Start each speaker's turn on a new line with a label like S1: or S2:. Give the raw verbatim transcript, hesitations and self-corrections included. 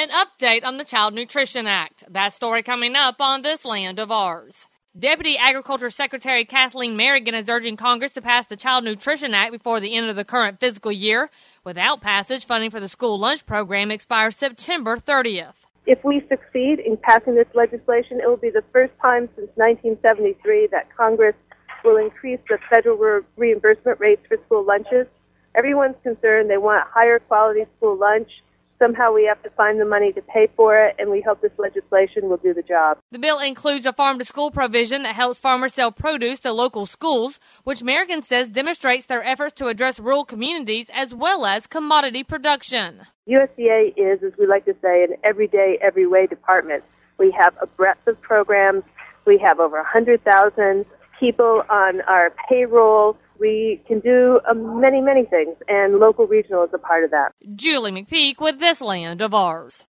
S1: an update on the Child Nutrition Act. That story coming up on This Land of Ours. Deputy Agriculture Secretary Kathleen Merrigan is urging Congress to pass the Child Nutrition Act before the end of the current fiscal year. Without passage, funding for the school lunch program expires September thirtieth.
S2: If we succeed in passing this legislation, it will be the first time since nineteen seventy-three that Congress will increase the federal re- reimbursement rates for school lunches. Everyone's concerned. They want higher quality school lunch. Somehow we have to find the money to pay for it, and we hope this legislation will do the job.
S1: The bill includes a farm-to-school provision that helps farmers sell produce to local schools, which Merrigan says demonstrates their efforts to address rural communities as well as commodity production.
S2: U S D A is, as we like to say, an everyday, every way department. We have a breadth of programs. We have over one hundred thousand people on our payroll. We can do uh, many, many things, and local regional is a part of that.
S1: Julie McPeak with This Land of Ours.